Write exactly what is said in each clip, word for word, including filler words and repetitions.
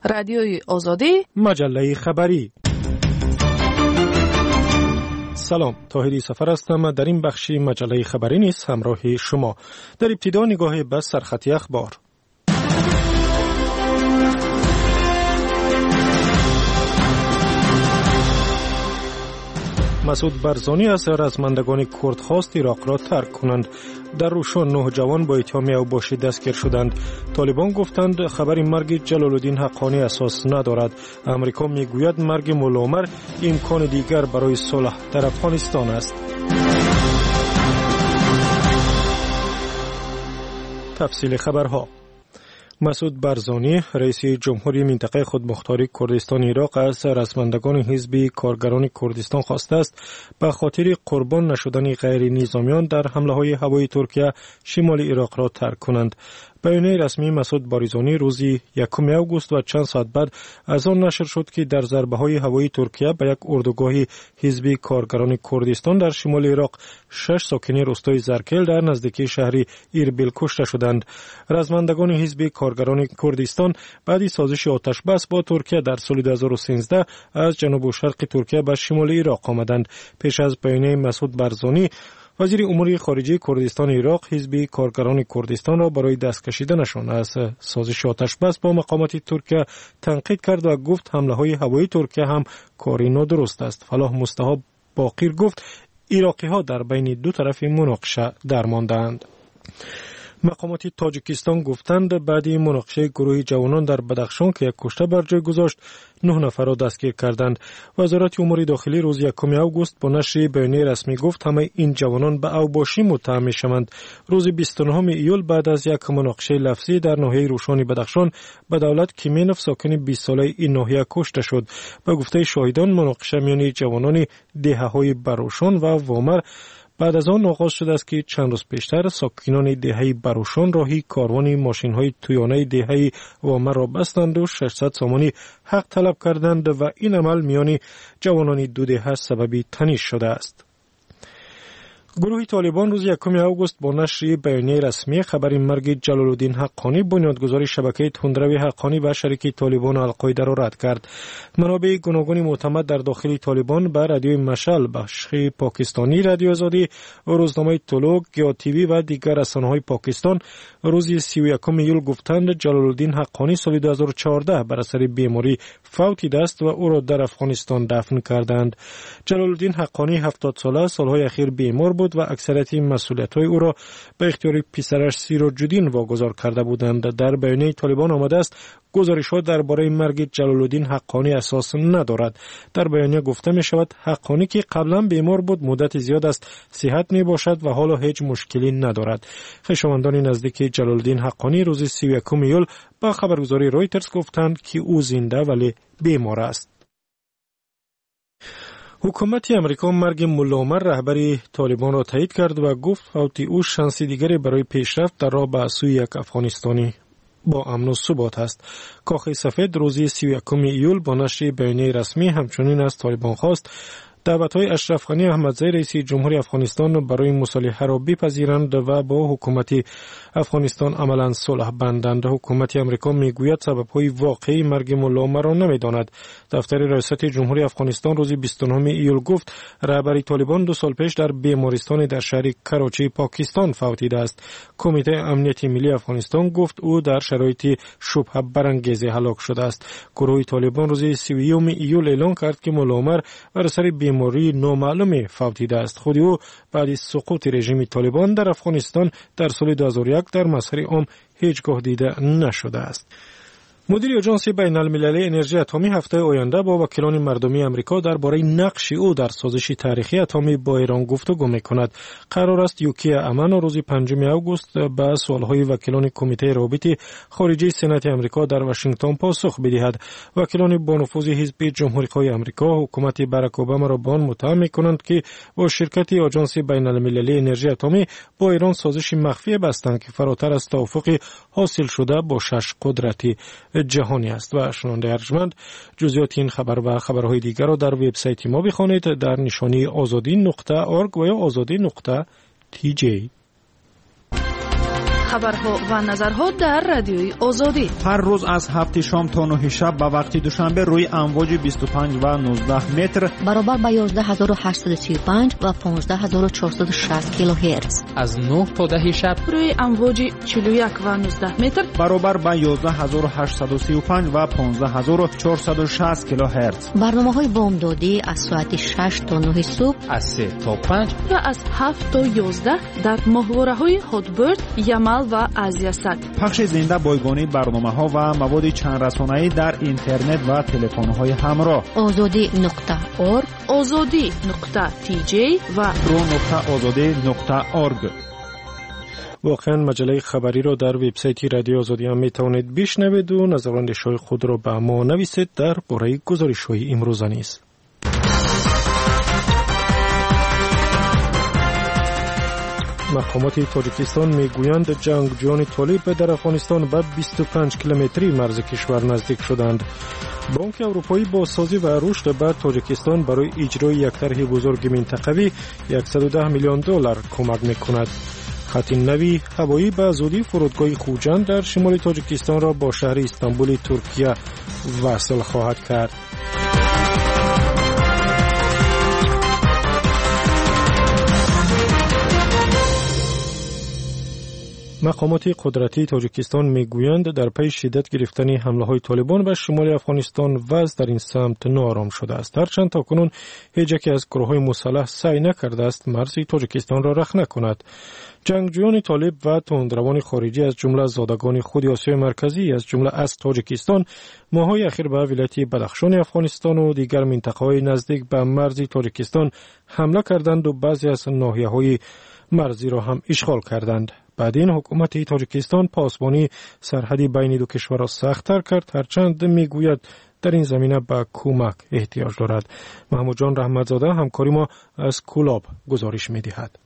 رادیوی آزادی، مجله خبری. سلام، طاهری سفر هستم. در این بخشی مجله خبری نیز همراه شما. در ابتدا نگاه به سرخط اخبار. مسعود برزانی از رزمندگان کرد خواست عراق را ترک کنند. در روشن نه جوان با اتهام اوباشی دستگیر شدند. طالبان گفتند خبر مرگ جلال الدین حقانی اساس ندارد. امریکا میگوید مرگ مولا عمر امکان دیگر برای صلح در افغانستان است. تفصیل خبرها. مسعود برزانی رئیس جمهوری منطقه خودمختاری کردستان عراق از رزمندگان حزب کارگران کردستان خواسته است به خاطر قربان نشدن غیر نظامیان در حمله های هوایی ترکیه شمال عراق را ترک کنند. بیانیه رسمی مسعود برزانی روز یکم آگوست و چند ساعت بعد از آن نشر شد که در ضربه های هوایی ترکیه به یک اردوگاه حزب کارگران کردستان در شمال عراق شش ساکن روستای زرکل در نزدیکی شهر ایربیل کشته شدند. رزمندگان حزب کارگران کردستان بعد سازش آتش بس با ترکیه در سال دو هزار و سیزده از جنوب و شرق ترکیه به شمال عراق آمدند. پیش از بیانیه مسعود برزانی، وزیر امور خارجه کردستان عراق حزب کارگران کردستان را برای دست کشیدنشان از سازش آتش بس با مقامات ترکیه تنقید کرد و گفت حمله های هوایی ترکیه هم کاری نادرست است. فلاح مصطفی باقر گفت عراقی ها در بین دو طرف مناقشه درماندند. مقامات تاجیکستان گفتند بعد مناقشه گروه جوانان در بدخشان که یک کشته بر جای گذاشت، نه نفر را دستگیر کردند. وزارت امور داخلی روز یکم آگوست با نشر بیانیه رسمی گفت همه این جوانان به اوباشی متهم می‌شوند. روز بیست و نهم ایول بعد از یک مناقشه لفظی در ناحیه روشان بدخشان به دولت کیمینوف ساکن بیست ساله این ناحیه کشته شد. به گفته شاهدان مناقشه میان جوانان دهه‌های بروشان و وامر بعد از آن آغاز شده است که چند روز پیشتر ساکنان دهه بروشان راهی کاروان ماشین‌های تویانه دهه وامر را بستند و ششصد سامانی حق طلب کردند و این عمل میان جوانان دو دهه سبب تنش شده است. گروه طالبان روز یکم آگوست با نشر بیانیه رسمی خبر مرگ جلال الدین حقانی بنیانگذار شبکه تندرو حقانی و شریک طالبان القاعده را رد کرد. منابع گوناگون معتمد در داخل طالبان به رادیوی مشعل، بخش پاکستانی رادیو آزادی، روزنامه طلوع، گیا تیوی و دیگر رسانه‌های پاکستان روز سی و یکم ایول گفتند جلال الدین حقانی سال دو هزار و چهارده بر اثر بیماری فوت است و او را در افغانستان دفن کردند. جلال الدین حقانی هفتاد ساله سالهای اخیر بیمار بود و اکثریت مسئولیت‌های او را به اختیار پسرش سیراج‌الدین واگذار کرده بودند. در بیانیه طالبان آمده است گزارش‌ها درباره مرگ جلال الدین حقانی اساس ندارد. در بیانیه گفته می شود حقانی که قبلا بیمار بود مدت زیاد است صحت می باشد و حالا هیچ مشکلی ندارد. خویشاوندان نزدیک جلال الدین حقانی روز سی و یکم ایول با خبرگزاری رویترز گفتند که او زنده ولی بیمار است. حکومت امریکا مرگ مولا عمر رهبر طالبان را تایید کرد و گفت فوت او شانس دیگری برای پیشرفت در راه به سوی یک افغانستانی با امن و ثبات است. کاخ سفید روز سی و یکم ایول با نشر بیانیه رسمی همچنین از طالبان خواست دعوت‌های اشرف غنی احمدزی رئیس جمهوری افغانستان برای مصالحه را بپذیرند و با حکومت افغانستان عملاً صلح بندند. حکومت امریکا میگوید سبب‌های واقعی مرگ مولا عمر را نمی‌داند. دفتر ریاست جمهوری افغانستان روز بیست و نهم ایول گفت رهبر طالبان دو سال پیش در بیمارستان در شهر کراچی پاکستان فوت دیده است. کمیته امنیت ملی افغانستان گفت او در شرایط شبهه برانگیز هلاک شده است. گروه طالبان روز سی و یکم ایول اعلام کرد که مولا عمر بر اثر بیماری نامعلوم فوت دیده است. خود او بعد از سقوط رژیم طالبان در افغانستان در سال دو هزار و یک در مسیر عام هیچگاه دیده نشده است. مدیر آژانس بین المللی انرژی اتمی هفته آینده با وکیلان مردمی امریکا درباره نقش او در سازش تاریخی اتمی با ایران گفتگو می‌کند. قرار است یوکی امن روز پنجم آگوست به سوال‌های وکیلان کمیته روابط خارجی سنات امریکا در واشنگتن پاسخ بدهد. وکیلان با نفوذ حزب جمهوری‌خواه امریکا حکومت باراک اوباما را به آن متهم می‌کنند که با شرکت آژانس بین المللی انرژی اتمی با ایران سازش مخفی بستند که فراتر از توافق حاصل شده با شش قدرت جهانی است. و شنونده ارجمند جزئیات این خبر و خبرهای دیگر را در وبسایت ما بخوانید در نشانی آزادی نقطه اورگ و یا آزادی نقطه تی جی. خبرها و نظرها در رادیوی آزادی. هر روز از هفت شام تا نه شب به وقت دوشنبه روی امواج بیست و پنج و نوزده متر برابر با یازده هزار و هشتصد و سی و پنج و پانزده هزار و چهارصد و شصت کیلوهرتز. از نه تا ده شب روی امواج چهل و یک و نوزده متر برابر با یازده هزار و هشتصد و سی و پنج و پانزده هزار و چهارصد و شصت کیلوهرتز. برنامه‌های بامدادی از ساعت شش تا نه صبح، از سه تا پنج و از هفت تا یازده در ماهواره‌های هاتبرد، یمل و آزیاسد. پخش زنده بایگانی برنامه‌ها و مواد چند رسانه‌ای در اینترنت و تلفن‌های همراه. آزادی نقطه اورگ، آزادی نقطه تی جی و رو نقطه آزادی نقطه اورگ. واقعا مجله خبری را در وبسایت رادیو آزادی هم میتوانید بشنوید و نظراندیش‌های خود را به ما نویسید در باره گزارش‌های امروزه نیز. مقامات تاجیکستان میگویند جنگجویان طالب در افغانستان به بیست و پنج کیلومتری مرز کشور نزدیک شدند. بانک اروپایی با سازی و رشد به تاجیکستان برای اجرای یک طرح بزرگ منطقوی صد و ده میلیون دلار کمک میکند. خط نوی هوایی به زودی فرودگاه خوجند در شمال تاجیکستان را با شهر استانبول ترکیه وصل خواهد کرد. مقامات قدرتی تاجیکستان میگویند در پی شدت گرفتن حمله های طالبان به شمال افغانستان وضع در این سمت ناآرام شده است. هرچند تاکنون هیچ یک از گروه های مسلح سعی نکرده است مرز تاجیکستان را رخنه کند. جنگجویان طالب و تندروان خارجی از جمله زادگان خود آسیای مرکزی از جمله از تاجیکستان ماه‌های اخیر به ولایت بدخشان افغانستان و دیگر منطقه‌های نزدیک به مرز تاجیکستان حمله کردند و بعضی از ناحیه‌های مرزی را هم اشغال کردند. بعد این حکومت تاجیکستان پاسبانی سرحدی بین دو کشور را سخت‌تر کرد، هرچند میگوید در این زمینه به کمک احتیاج دارد. محمود جان رحمتزاده همکاری ما از کولاب گزارش می‌دهد.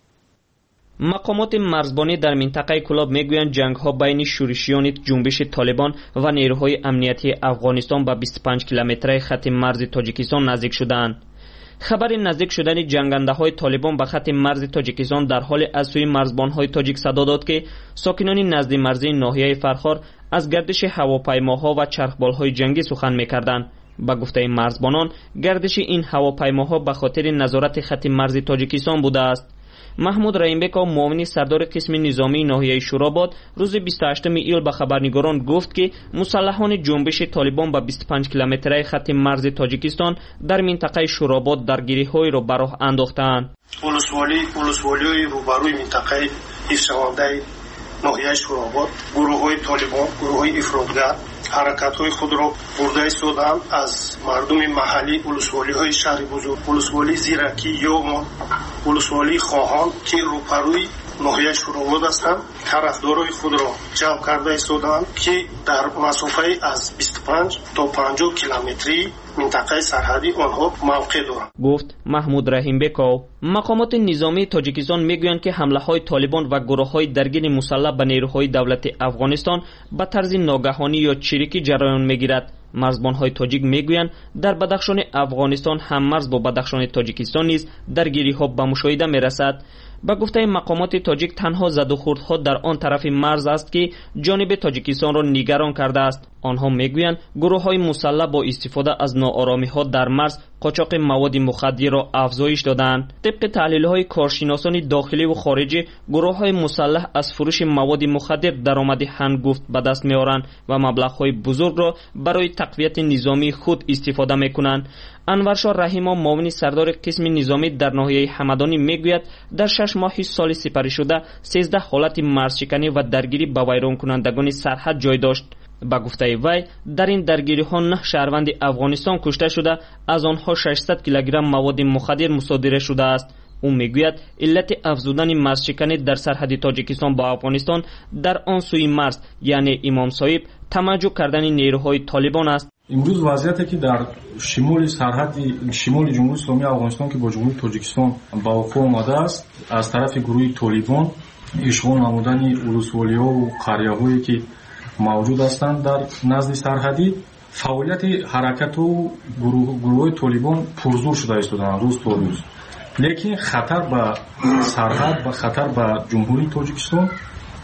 مقامات مرزبانی در منطقه کولاب میگویند جنگ‌ها بین شورشیان جنبش طالبان و نیروهای امنیتی افغانستان به بیست و پنج کیلومتری خط مرز تاجیکستان نزدیک شدند. خبر نزدیک شدن جنگنده‌های طالبان به خط مرز تاجیکستان در حال از سوی مرزبان‌های تاجیک صدا داد که ساکنان نزد مرزی ناحیه فرخار از گردش هواپیماها و چرخبال‌های جنگی سخن می‌کردند. با گفته مرزبانان گردش این هواپیماها به خاطر نظارت خط مرز تاجیکستان بوده است. محمود رحیمبک معاون سردار قسم نظامی ناحیه شوراباد روز بیست و هشتم ایول به خبرنگاران گفت که مسلحان جنبش طالبان به بیست و پنج کیلومتری خط مرز تاجیکستان در منطقه شوراباد درگیری‌های را به راه انداختند. ولسوالی ولسوالی روبروی منطقه حفظ‌شونده ناحیه شوراباد گروه‌های طالبان، گروه‌های افراطگر حرکت‌های خود را برده ایستادند. از مردم محلی ولسوالی‌های شهر بزرگ، ولسوالی زیرکی یا ولسوالی خواهان که روبروی ناحیه شوراباد هستند طرفدارای خود را جمع کرده ایستادند که در مسافه از بیست و پنج تا پنجاه کیلومتری منطقه سرحدی آنها موقع دارند. گفت محمود رحیمبکو. مقامات نظامی تاجیکستان میگویند که حمله های طالبان و گروه های درگیر مسلح به نیروهای دولت افغانستان به طرز ناگهانی یا چریکی جریان میگیرد. مرزبان های تاجیک میگویند در بدخشان افغانستان هم مرز با بدخشان تاجیکستان نیز درگیری ها به مشاهده میرسد. با گفته مقامات تاجیک تنها زد و خوردها در آن طرف مرز است که جانب تاجیکستان را نگران کرده است. آنها میگویند گروه های مسلح با استفاده از ناآرامی ها در مرز قاچاق مواد مخدر را افزایش دادند. طبق تحلیل های کارشناسان داخلی و خارجی گروه های مسلح از فروش مواد مخدر درآمد هنگفت به دست میارند و مبلغ های بزرگ را برای تقویت نظامی خود استفاده میکنند. انورشاه رحیما معاون سردار قسم نظامی در ناحیه همدانی میگوید در شش ماه سال سپری شده سیزده حالت مرزشکنی و درگیری با ویران کنندگان سرحد جای داشت. با گفته وی در این درگیری ها نه شهروند افغانستان کشته شده، از آنها ششصد کیلوگرم مواد مخدر مصادره شده است. او میگوید علت افزودن مرزشکنی در سرحد تاجیکستان با افغانستان در آن سوی مرز یعنی امام صاحب تمجع کردن نیروهای طالبان است. امروز وضعیتی که در شمال سرحد شمال جمهوری اسلامی افغانستان که با جمهوری تاجیکستان با وقوع آمده است از طرف گروه طالبان اشغال نمودن ولسوالی‌ها و قریه‌هایی که موجود هستند در نزد سرحدی فعالیت حرکت و گروه گروه طالبان پرزور شده است در روز تا روز. لیکن خطر به سرحد و خطر به جمهوری تاجیکستان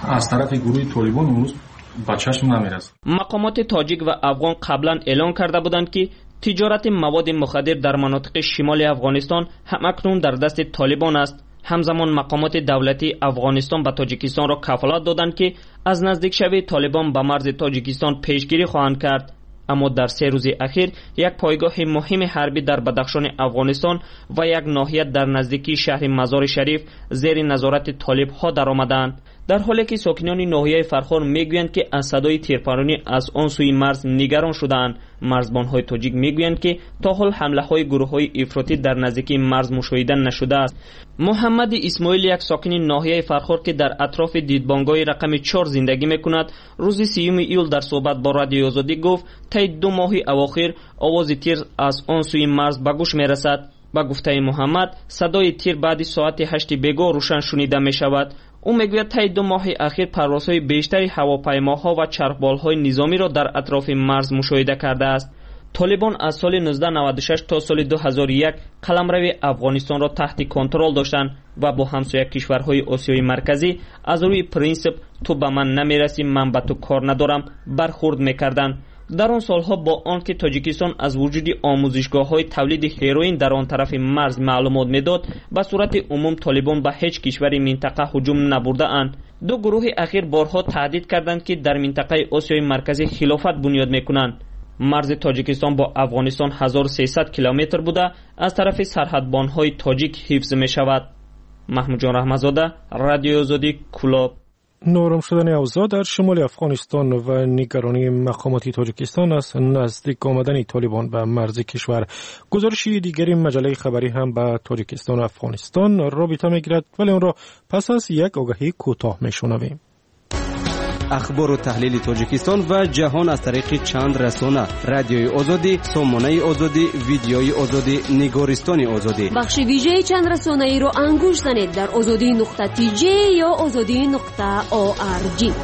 از طرف گروه طالبان امروز به چشم نمی‌رسد. مقامات تاجیک و افغان قبلا اعلان کرده بودند که تجارت مواد مخدر در مناطق شمال افغانستان همکنون در دست طالبان است. همزمان مقامات دولتی افغانستان به تاجیکستان را کفالت دادند که از نزدیک شوی طالبان به مرز تاجیکستان پیشگیری خواهند کرد. اما در سه روز اخیر یک پایگاه مهم حربی در بدخشان افغانستان و یک ناحیه در نزدیکی شهر مزار شریف زیر نظارت طالب ها درآمدند، در حالی که ساکنان ناحیه فرخار میگویند که از صدای تیرپرانی از آن سوی مرز نگران شدند. مرزبان های تاجیک میگویند که تا حال حمله های گروه های افراطی در نزدیکی مرز مشاهده نشده است. محمد اسماعیل، یک ساکن ناحیه فرخار که در اطراف دیدبانگاه رقم چهار زندگی میکند، روز سیوم ایول در صحبت با رادیو آزادی گفت طی دو ماه اواخر آواز تیر از آن سوی مرز به گوش میرسد. با گفته محمد صدای تیر بعد ساعت هشت بیگاه روشن شنیده می شود. او میگوید طی دو ماه اخیر پروازهای بیشتری هواپیماها و چرخبالهای نظامی را در اطراف مرز مشاهده کرده است. طالبان از سال نوزده نود و شش تا سال دو هزار و یک قلمرو افغانستان را تحت کنترل داشتند و با همسایه کشورهای آسیای مرکزی از روی پرینسیپ تو به من نمیرسی من به تو کار ندارم برخورد میکردند. در آن سالها با آنکه تاجیکستان از وجود آموزشگاه‌های تولید هیروئین در آن طرف مرز معلومات میداد، به صورت عموم طالبان به هیچ کشوری منطقه هجوم نبرده اند. دو گروه اخیر بارها تهدید کردند که در منطقه آسیای مرکزی خلافت بنیاد میکنند. مرز تاجیکستان با افغانستان هزار و سیصد کیلومتر بوده از طرف سرحدبان‌های تاجیک حفظ می شود. محمود جان رحمتزاده، رادیو آزادی، کلاب. نارم شدن اوضاع در شمال افغانستان و نگرانی مقامات تاجیکستان از نزدیک آمدن طالبان به مرز کشور. گزارش دیگری مجله خبری هم به تاجیکستان و افغانستان رابطه میگیرد، ولی اون را پس از یک آگهی کوتاه میشنویم. اخبار و تحلیل تاجیکستان و جهان از طریق چند رسانه: رادیوی آزادی، سامانه آزادی، ویدیوی آزادی، نگارستان آزادی. بخش ویژه چند رسانه ای رو انگوش زنید در آزادی نقطه تی جی یا آزادی نقطه او آر جی.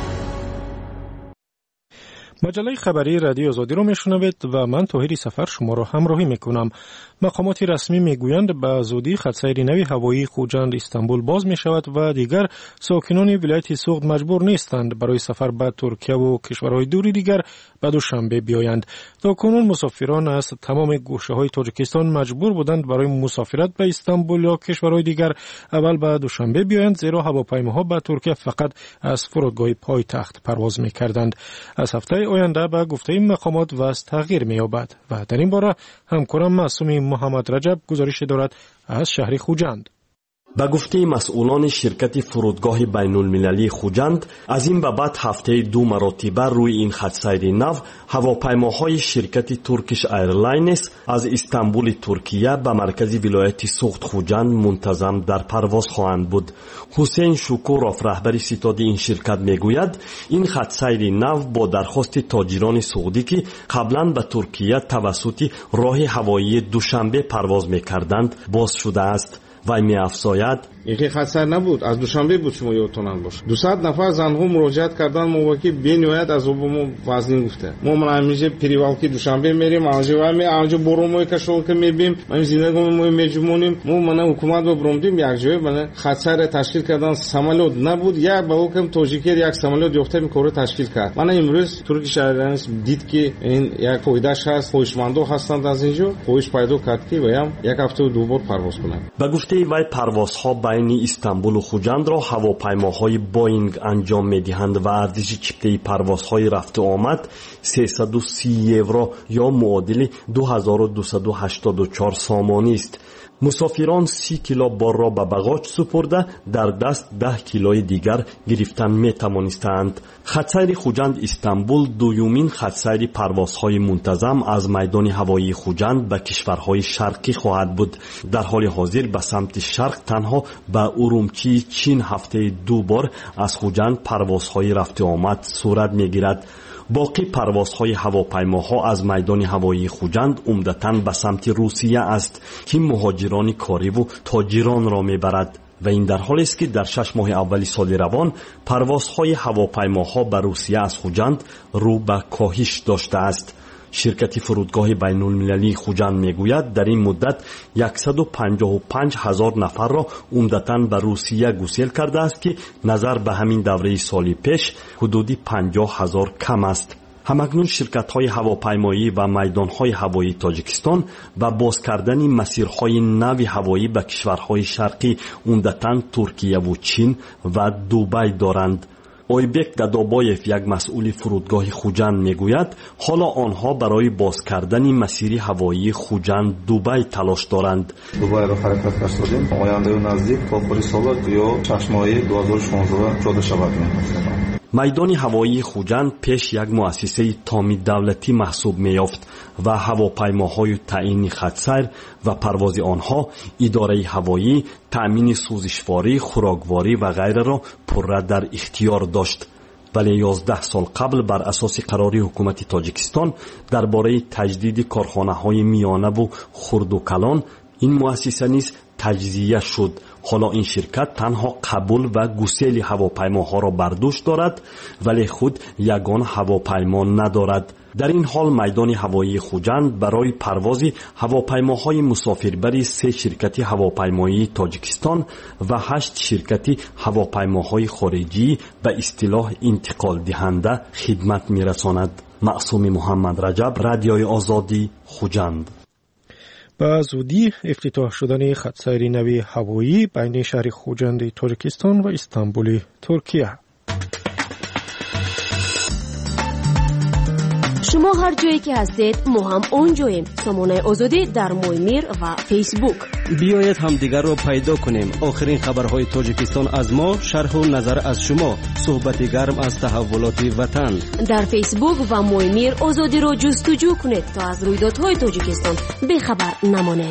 مجله خبری رادیو آزادی رو میشنوید و من طاهری سفر شما رو همراهی میکنم. مقامات رسمی میگویند به زودی خطسیر نوی هوایی خوجند استانبول باز می شود و دیگر ساکنان ولایت سوغد مجبور نیستند برای سفر به ترکیه و کشورهای دوری دیگر به دوشنبه بیایند. تا کنون مسافران از تمام گوشه های تاجیکستان مجبور بودند برای مسافرت به استانبول یا کشورهای دیگر اول به دوشنبه بیایند، زیرا هواپیماها به ترکیه فقط از فرودگاه پایتخت پرواز میکردند. از هفته آینده به گفته مقامات وضع تغییر می‌یابد و در این باره همکارم معصوم محمد رجب گزارش دارد از شهر خوجند. به گفته مسئولان شرکت فرودگاه بین المللی خوجند، از این به بعد هفته دو مراتبه روی این خط سیر نو هواپیماهای شرکت ترکیش ایرلاینز از استانبول ترکیه به مرکز ولایت سوغد خوجند منتظم در پرواز خواهند بود. حسین شکوروف، رهبر ستاد این شرکت، میگوید این خط سیر نو با درخواست تاجران سعودی که قبلا به ترکیه توسط راه هوایی دوشنبه پرواز میکردند باز شده است. و می افزاید یکی خط سیر نبود، از دوشنبه بود، شما یادتون باشه. دویست نفر زنها مراجعت کردن ما که بنیاد از ما وزن گفته ما من همیشه پریوالکی دوشنبه میریم آنجا می آنجا برومای کشول که میبیم ما زندگی ما میجمونیم ما من حکومت رو برومدیم یک جای من خط سیر تشکیل کردن سمالود نبود، یک با حکم تاجیکی یک سمالود یافته میکره تشکیل کرد. من امروز ترکیش ایرلاینز دید که این یک فایدهش هست، خوشمندو هستند از اینجا خوش پیدا کرد که بیام یک هفته و دو بار پرواز کنند. به گفته وی پروازها بین استانبول و خوجند را هواپیماهای بوینگ انجام می‌دهند و ارزش چپته پروازهای رفت و آمد سیصد و سی یورو یا معادل دو هزار و دویست و هشتاد و چهار سامانی است. مسافران سی کیلو بار را به بغاج سپرده در دست ده کیلوی دیگر گرفتن می توانستند. خطسیر خوجند استانبول دویمین خطسیر پروازهای منتظم از میدان هوایی خوجند به کشورهای شرقی خواهد بود. در حال حاضر به سمت شرق تنها به ارومچی چین هفته دو بار از خوجند پروازهای رفت آمد صورت می گیرد. باقی پروازهای هواپیماها از میدان هوایی خوجند عمدتاً به سمت روسیه است که مهاجران کاری و تاجران را میبرد و این در حالی است که در شش ماه اولی سال روان پروازهای هواپیماها به روسیه از خوجند رو به کاهش داشته است. شرکت فرودگاه بین المللی خوجند میگوید در این مدت صد و پنجاه و پنج هزار نفر را عمدتاً به روسیه گسیل کرده است که نظر به همین دوره سال پیش حدودی پنجاه هزار کم است. همکنون شرکت‌های هواپیمایی و میدان‌های هوایی تاجیکستان و باز کردن مسیرهای نو هوایی به کشورهای شرقی عمدتاً ترکیه و چین و دبی دارند. اویبک گدابایف یک مسئول فرودگاه خوجند میگوید حالا آنها برای باز کردن مسیر هوایی خوجند دبی تلاش دارند. دبی را حرکت فرستادیم. آینده نزدیک تا آخر سال یا شش ماه دو هزار و شانزده جاده شود. میدان هوایی خوجند پیش یک مؤسسه تامی دولتی محسوب می‌یافت و هواپیماهای تعیین خط سیر و پرواز آنها، اداره هوایی، تأمین سوزشواری، خوراکواری و غیره را پره در اختیار داشت. ولی یازده سال قبل بر اساس قراری حکومت تاجیکستان درباره تجدید کارخانه‌های میانه و خرد و کلان این مؤسسه نیز تجزیه شد. حالا این شرکت تنها قبول و گسیل هواپیماها را بر دوش دارد ولی خود یگان هواپیما ندارد. در این حال میدان هوایی خوجند برای پرواز هواپیماهای مسافربری سه شرکت هواپیمایی تاجیکستان و هشت شرکت هواپیماهای خارجی به اصطلاح انتقال دهنده خدمت می‌رساند. معصوم محمد رجب، رادیوی آزادی، خوجند. با زودی افتتاح شدن خط سیر نوی هوایی بین شهر خوجند تاجیکستان و استانبول ترکیه. شما هر جایی که هستید ما هم اونجاییم. سامانه آزادی در مویمیر و فیسبوک. بیایید همدیگر را پیدا کنیم. آخرین خبرهای تاجیکستان از ما، شرح و نظر از شما، صحبت گرم از تحولات وطن. در فیسبوک و مویمیر آزادی را جستجو کنید تا از رویدادهای تاجیکستان بخبر نمانید.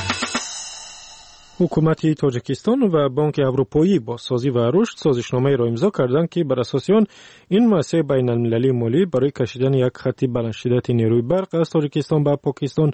حکومت تاجیکستان و بانک اروپایی با سازی و رشد سازشنامه را امضا کردند که بر اساس آن این مؤسسه بین المللی مالی برای کشیدن یک خط بلند شدت نیروی برق از تاجیکستان به پاکستان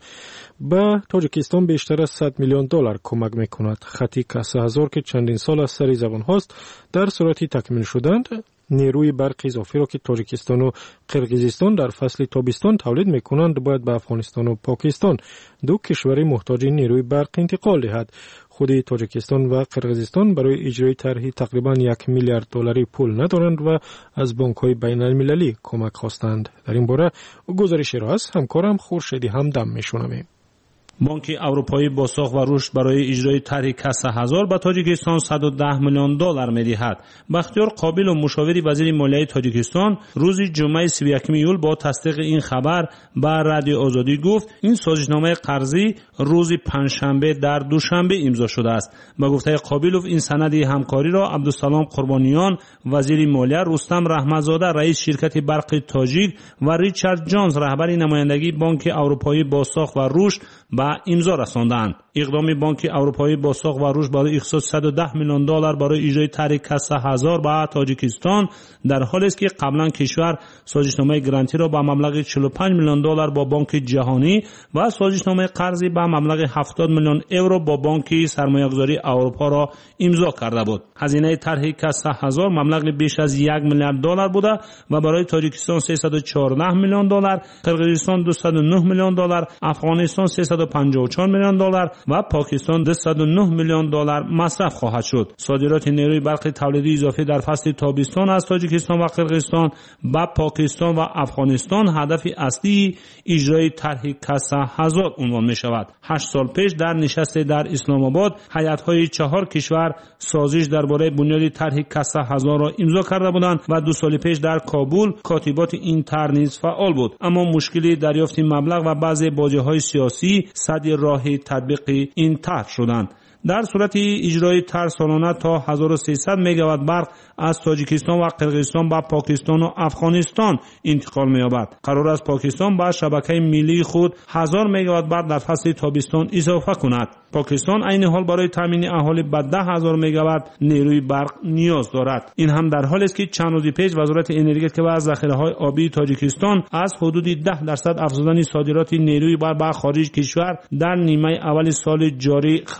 به تاجیکستان بیشتر از صد میلیون دلار کمک میکند. خطی کسه هزار که چندین سال از سر زبان هاست در صورتی تکمیل شدند نیروی برق اضافی را که تاجیکستان و قرقیزستان در فصل تابستان تولید میکنند باید به افغانستان و پاکستان، دو کشور محتاج نیروی برق، انتقال دهد. خود تاجیکستان و قرقیزستان برای اجرای طرحی تقریبا یک میلیارد دلاری پول ندارند و از بانک‌های بین المللی کمک خواستند. در این باره گزارشی را از همکارم خورشیدی همدم میشنویم. بانک اروپایی با ساخت و رشد برای اجرای طرح کسه هزار به تاجیکستان صد و ده میلیون دلار می‌دهد. بختیار قابل و مشاور وزیر مالیه تاجیکستان روز جمعه سی و یکم ایول با تصدیق این خبر به رادیو آزادی گفت این سازشنامه قرضی روز پنجشنبه در دوشنبه امضا شده است. به گفته قابلوف این سند همکاری را عبدالسلام قربانیان وزیر مالیه، رستم رحمتزاده رئیس شرکت برق تاجیک و ریچارد جانز رهبر نمایندگی بانک اروپایی با ساخت و رشد به امضا رساندند. اقدام بانک اروپایی با ساخت و رشد برای اختصاص صد و ده میلیون دلار برای اجرای طرح کسه هزار به تاجیکستان در حالی است که قبلا کشور سازشنامه گرانتی را با مبلغ چهل و پنج میلیون دلار با بانک جهانی و سازشنامه قرضی با مبلغ هفتاد میلیون یورو با بانک سرمایه‌گذاری اروپا را امضا کرده بود. هزینه طرح کسه هزار مبلغ بیش از یک میلیارد دلار بوده و برای تاجیکستان سیصد و چهارده میلیون دلار، قرقیزستان دویست و نه میلیون دلار، افغانستان سیصد و پنجاه و چهار میلیون دلار و پاکستان دویست و نه میلیون دلار مصرف خواهد شد. صادرات نیروی برق تولیدی اضافی در فصل تابستان از تاجیکستان و قرقیزستان به پاکستان و افغانستان هدف اصلی اجرای طرح کسه هزار عنوان می شود. هشت سال پیش در نشست در اسلام آباد هیئت‌های چهار کشور سازش درباره بنیاد طرح کسه هزار را امضا کرده بودند و دو سال پیش در کابل کاتبات این طرح نیز فعال بود، اما مشکلی دریافت مبلغ و بعضی باجه‌های سیاسی سد راه تطبیق این طرح شدند. در صورت اجرای طرح سالانه تا هزار و سیصد مگاوات برق از تاجیکستان و قرقیزستان به پاکستان و افغانستان انتقال می‌یابد. قرار است پاکستان به شبکه ملی خود هزار مگاوات برق در فصل تابستان اضافه کند. پاکستان عین حال برای تامین اهالی به ده هزار مگاوات نیروی برق نیاز دارد. این هم در حالی است که چند روز پیش وزارت انرژی و ذخیره‌های آبی تاجیکستان از حدود ده درصد افزودن صادرات نیروی برق به خارج کشور در نیمه اول سال جاری خبر داد.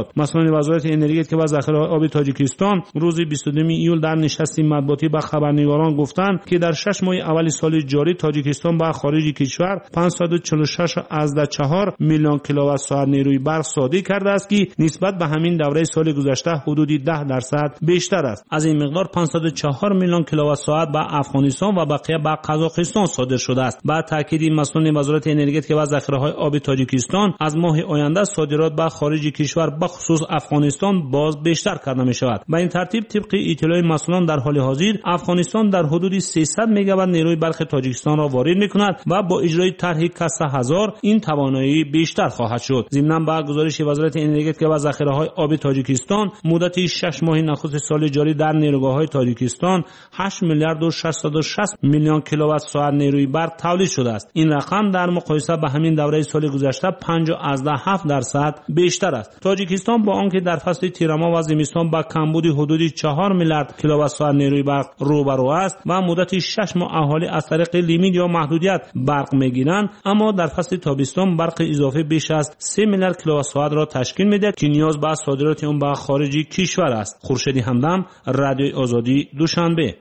داد. مسئول وزارت انرژی و ذخیره آب تاجیکستان روز بیست و دو ایول در نشستی مطبوعاتی به خبرنگاران گفتند که در شش ماه اول سال جاری تاجیکستان به خارج کشور پانصد و چهل و شش ممیز چهار میلیون کیلووات ساعت نیروی برق صادر کرده است که نسبت به همین دوره سال گذشته حدودی ده درصد بیشتر است. از این مقدار پانصد و چهار میلیون کیلووات ساعت به افغانستان و بقیه به قزاقستان صادر شده است. با تاکید مسئول وزارت انرژی و ذخیره‌های آب تاجیکستان از ماه آینده صادرات به خارج کشور به خصوص افغانستان باز بیشتر کرده می شود. به این ترتیب طبق اطلاع مسئولان در حال حاضر افغانستان در حدود سیصد مگاوات نیروی برق تاجیکستان را وارد می کند و با اجرای طرح کسا هزار این توانایی بیشتر خواهد شد. ضمناً با گزارش وزارت انرژی و ذخیره‌های آب تاجیکستان مدت شش ماه نخست سال جاری در نیروگاه‌های تاجیکستان هشت میلیارد و شصت و شصت میلیون کیلووات ساعت نیروی برق تولید شده است. این رقم در مقایسه با همین دوره سال گذشته پنجاه و هفت درصد بیشتر است. تاجیکستان با آنکه در فصل تیرما و زمستان با کمبود حدود چهار میلیارد کیلووات ساعت نیروی برق روبرو است و مدت شش ماه اهالی از طریق لیمیت یا محدودیت برق میگیرند، اما در فصل تابستان برق اضافه بیش از سه میلیارد کیلووات ساعت را تشکیل میدهد که نیاز به صادرات اون به خارج کشور است. خورشید همدم، رادیوی آزادی، دوشنبه.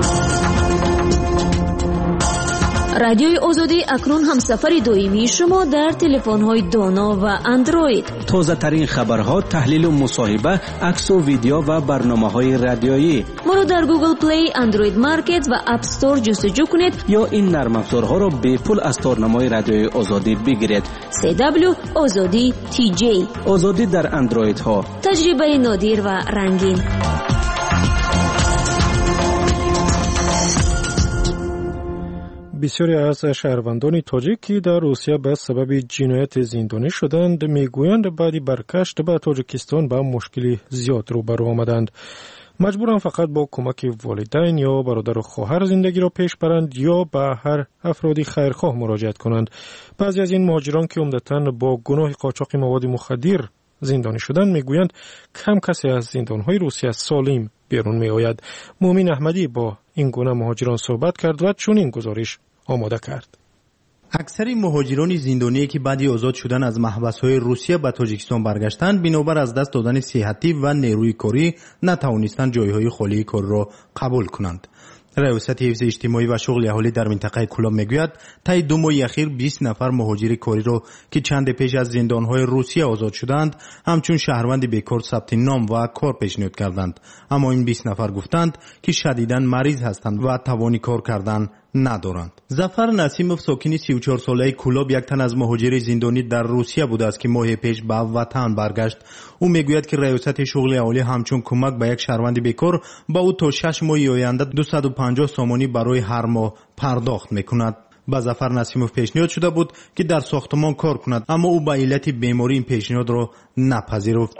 رادیوی آزادی اکنون هم سفر دائمی شما در تلفن‌های دانا و اندروید. تازه ترین خبرها، تحلیل و مصاحبه، عکس و ویدیو و برنامه‌های رادیویی. ما رو در گوگل پلی، اندروید مارکت و اپ استور جستجو کنید یا این نرم افزارها را به پول از تارنمای رادیوی آزادی بگیرید. سی دبلیو آزادی تی جی. آزادی در اندروید ها. تجربه نادر و رنگین. بسیاری از شهروندان تاجیک که در روسیه به سبب جنایت زندانی شدند میگویند بعد برگشت به تاجیکستان با مشکلی زیاد روبرو آمدند. مجبورند فقط با کمک والدین یا برادر و خواهر زندگی را پیش برند یا به هر افرادی خیرخواه مراجعت کنند. بعضی از این مهاجران که عمدتاً با گناه قاچاق مواد مخدر زندانی شدند میگویند کم کسی از زندانهای روسیه سالم بیرون می آید. مومین احمدی با این گونه مهاجران صحبت کرد و چنین گزارش آماده کرد. اکثر مهاجران زندانی که بعد آزاد شدن از محبس‌های روسیه به تاجیکستان برگشتند بنابر از دست دادن صحتی و نیروی کاری نتوانستند جایهای خالی کار را قبول کنند. ریاست حفظ اجتماعی و شغل اهالی در منطقه کلاب میگوید طی دو ماه اخیر بیست نفر مهاجر کاری را که چند پیش از زندانهای روسیه آزاد شدند همچون شهروند بیکار ثبت نام و کار پیشنهاد کردند، اما این بیست نفر گفتند که شدیداً مریض هستند و توان کار کردن ندارند. ظفر نسیموف ساکن سی و چهار ساله کلاب یک تن از مهاجر زندانی در روسیه بوده است که ماه پیش به وطن برگشت. او میگوید که ریاست شغل اهالی همچون کمک به یک شهروند بیکار با او تا شش ماه آینده دویست و پنجاه سومانی برای هر ماه پرداخت میکند. به ظفر نسیموف پیشنهاد شده بود که در ساختمان کار کند، اما او به علت بیماری این پیشنهاد را نپذیرفت.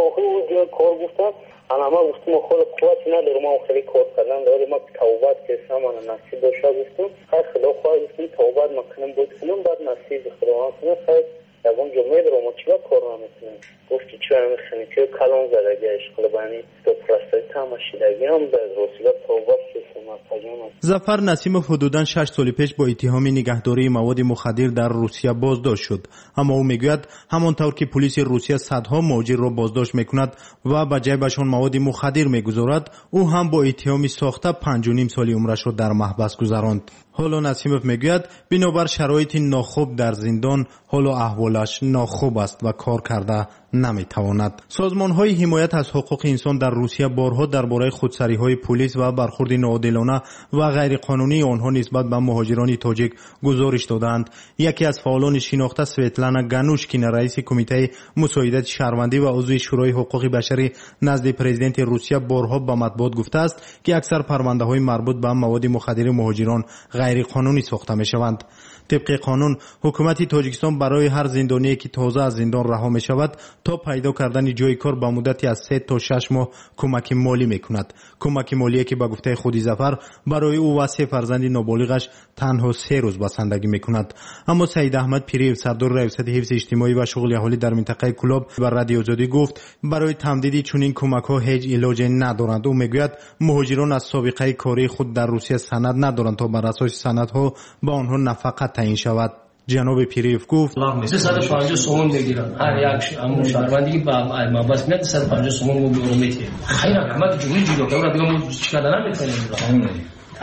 انا ما گفتم خود قوت ندارم، ما خیلی کار کردن دارم، ما توبت کردم، من نصیب باشه گفتم خیر خدا خواهد گفتم توبت میکنم بود کنم بعد نصیب خدا کنم خیر یکم جمعه دارم و چرا کار نمیکنم گفتی چرا نمیخونی که کلام زده گیش خلبانی تو پرستای تماشیدگی هم به روسیه توبت کردم. ظفر نسیموف حدوداً شش سال پیش با اتهام نگهداری مواد مخدر در روسیه بازداشت شد، اما او میگوید همانطور که پلیس روسیه صدها مهاجر را بازداشت میکند و به جیبشان مواد مخدر میگذارد، او هم با اتهام ساخته پنج و نیم سال عمرش را در محبس گذراند. حالا نسیموف میگوید بنابر شرایط ناخوب در زندان حالا احوالش ناخوب است و کار کرده نمیتواند. سازمان‌های حمایت از حقوق انسان در روسیه بارها درباره خودسری‌های پلیس و برخورد ناعادلانه و غیرقانونی آنها نسبت به مهاجران تاجیک گزارش دادند. یکی از فعالان شناخته سویتلانا گانوشکین رئیس کمیته مساعدت شهروندی و عضو شورای حقوق بشری نزد پرزیدنت روسیه بارها به مطبوعات گفته است که اکثر پرونده‌های مربوط به مواد مخدر مهاجران غیرقانونی ساخته می‌شوند. طبق قانون حکومت تاجیکستان برای هر زندانی که تازه از زندان رها می شود تا پیدا کردن جای کار به مدتی از سه تا شش ماه کمک مالی می کند. کمک مالی که به گفته خودی ظفر برای او و سه فرزند نابالغش تنها سه روز بسندگی می کند. اما سید احمد پیری سردار ریاست حفظ اجتماعی و شغل اهالی در منطقه کلاب و رادیو آزادی گفت برای تمدید چنین کمک ها هیچ علاج ندارند. او میگوید مهاجران از سابقه کاری خود در روسیه سند ندارند تا بر اساس سندها با آنها نفقه تعیین شود. جناب پیریف گفت سیصد و پنجاه سوم میگیرن هر یک همون شهروندی که با مباس میاد سیصد و پنجاه سوم رو میگیره. خیر حکومت جمهوری جلو که اون دیگه ما چیکار نمی‌کنیم.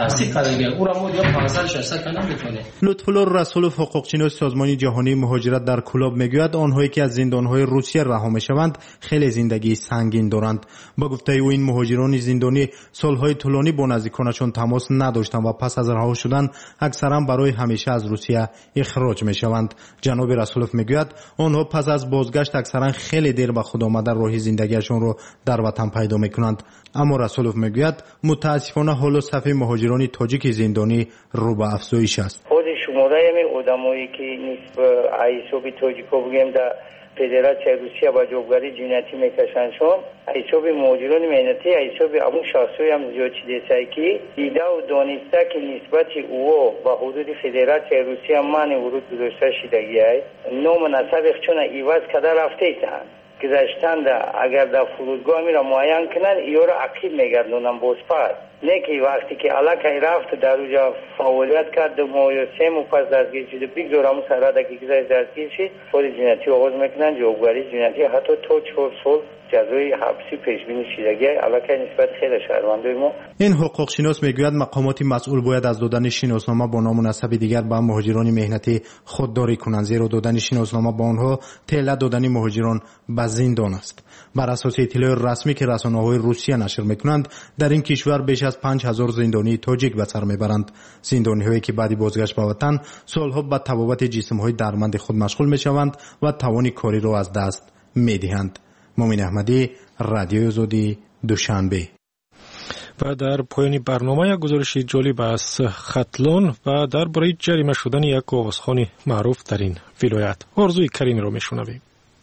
لطفالله رسولوف حقوق‌شناس سازمان جهانی مهاجرت در کلاب میگوید آنهایی که از زندان‌های روسیه رها میشوند خیلی زندگی سنگین دارند. با گفته او این مهاجران زندانی سالهای طولانی با نزدیکانشان تماس نداشتند و پس از رها شدن اکثرا برای همیشه از روسیه اخراج میشوند. جناب رسولوف میگوید آنها پس از بازگشت اکثرا خیلی دیر به خود آمدن راه زندگیشان را در وطن پیدا میکنند. اما رسولوف میگوید متاسفانه حال صف مهاجران تاجیک زندانی رو به افزایش است. خود شماره می آدمایی که نیست به حساب تاجیکا بگیم در فدراسیون روسیه با جوگری جنتی میکشنشون حساب مهاجران مهنتی حساب همون شخصی هم زیاد چیده سعی که دیده و دانسته که نسبت او با حدود فدراسیون روسیه من ورود گذاشته شدگی های نام نصب چون ایواز کده رفته ایتن گذاشتن اگر در فرودگاه میره معین کنن ایو را عقیب میگردونن باز پس نه که وقتی که علاقه رفت در اونجا فعالیت کرد ماه یا سه ماه پس دستگیر شده بگذار همون سرده که گذاشت دستگیر شد خود جنتی آغاز میکنن جوابگاری جنتی حتی تا چهار سال جزای حبسی پیش بینی شدگی علاقه نسبت خیلی شهروندای ما. این حقوق شناس میگوید مقامات مسئول باید از دادن شناسنامه با نام و نسب دیگر به مهاجران مهنتی خودداری کنند زیرا دادن شناسنامه با آنها تعلق دادن مهاجران به زندان است. بر اساس اطلاع رسمی که رسانه‌های روسیه نشر میکنند در این کشور بیش از پنج هزار زندانی تاجیک به سر میبرند. زندانی‌هایی که بعد بازگشت به وطن سالها به تبابت جسم‌های درمند خود مشغول میشوند و توان کاری را از دست میدهند. مومن احمدی، رادیوی آزادی، دوشنبه. و در پایان برنامه یک گزارش جالب از ختلان و درباره جریمه شدن یک آوازخوان معروف در این ولایت. آرزوی کریمی را میشنویم.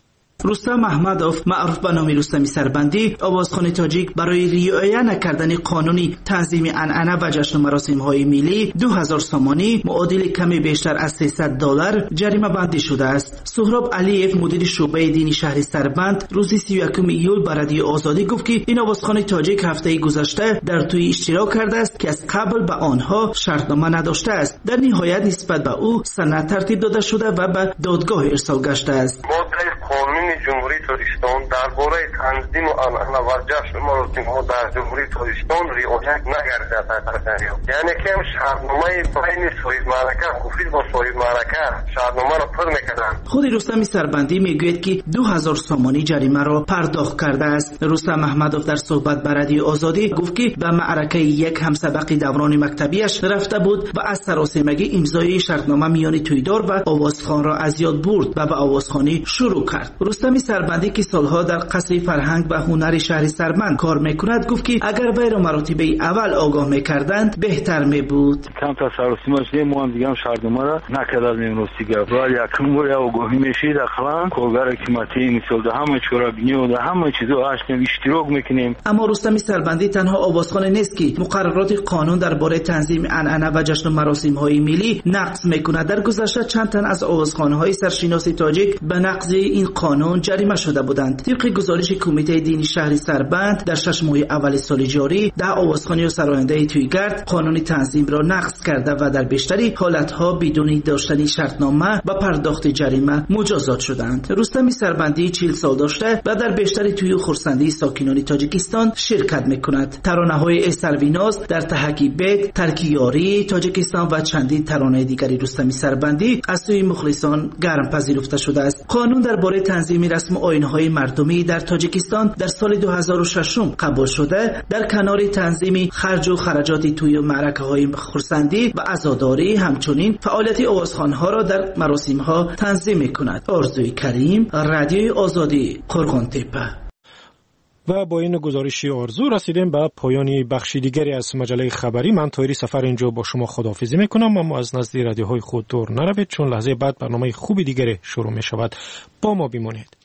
رستم احمدوف معروف به نام رستمی سربندی آوازخوان تاجیک برای رعایت نکردن قانونی تنظیم عنعنه و جشن و مراسم‌های ملی دو هزار سامانی معادل کمی بیشتر از سیصد دلار جریمه بندی شده است. سهراب علیف مدیر شعبه دینی شهر سربند روز سی و یکم ایول به رادیو آزادی گفت که این آوازخوان تاجیک هفته گذشته در توی اشتراک کرده است که از قبل به آنها شرطنامه نداشته است. در نهایت نسبت به او سند ترتیب داده شده و به دادگاه ارسال گشته است. قانون جمهوری تاجیکستان درباره تنظیم و عنعنه و جشن و مراسم‌ها در جمهوری تاجیکستان رعایت نگردیده است. یعنی که شرطنامه بین صاحب معرکه مفید با صاحب معرکه شرطنامه را پر می‌کردند. خود رستم سربندی میگوید که دو هزار سامانی جریمه را پرداخت کرده است. رستم احمدوف در صحبت با رادیو آزادی گفت که به معرکه یک همسبق دوران مکتبیش رفته بود و از سراسیمگی امضای شرطنامه میان تویدار و آوازخوان را از یاد برد و به آوازخوانی شروع کرد. رستمی سربندی که سالها در قصر فرهنگ و هنر شهر سربند کار میکند گفت که اگر وی را مراتبه اول آگاه میکردند بهتر میبود. کم تا سراسیمش ما هم دیگه هم شرطنامه را نکردیم روسیه و یکم بار آگاهی میشید اخلاق کارگر حکومتی مثل ده همه چورا بینی و ده همه چیزو اشتم اشتراک میکنیم. اما رستمی سربندی تنها آوازخوان نیست که مقررات قانون درباره تنظیم عنعنه و جشن و مراسم های ملی نقض میکند. در گذشته چند تن از آوازخوان‌های سرشناس تاجیک به نقض این قانون جریمه شده بودند. طبق گزارش کمیته دینی شهر سربند در شش ماه اول سال جاری ده آوازخوانی و سراینده تویگرد قانون تنظیم را نقض کرده و در بیشتری حالتها بدون داشتن شرطنامه و پرداخت جریمه مجازات شدند. رستمی سربندی چهل سال داشته و در بیشتری توی خرسندی ساکنان تاجیکستان شرکت میکند. ترانه‌های سرویناز در تحکی بیت، ترکیاری تاجیکستان و چندین ترانه دیگری رستمی سربندی از سوی مخلصان گرم پذیرفته شده است. قانون درباره تنظیم رسم آیین‌های مردمی در تاجیکستان در سال دو هزار و شش قبول شده. در کنار تنظیم خرج و خراجات توی معرکه‌های خرسندی و عزاداری همچنین فعالیت آوازخوان‌ها را در مراسم‌ها تنظیم می‌کند. آرزوی کریم، رادیوی آزادی، قرغن‌تپه. و با این گزارشی آرزو رسیدیم به پایان بخش دیگری از مجله خبری. من طاهری سفر اینجا با شما خداحافظی میکنم، اما از نزد رادیوهای خود دور نروید چون لحظه بعد برنامه خوبی دیگری شروع می شود. با ما بمانید.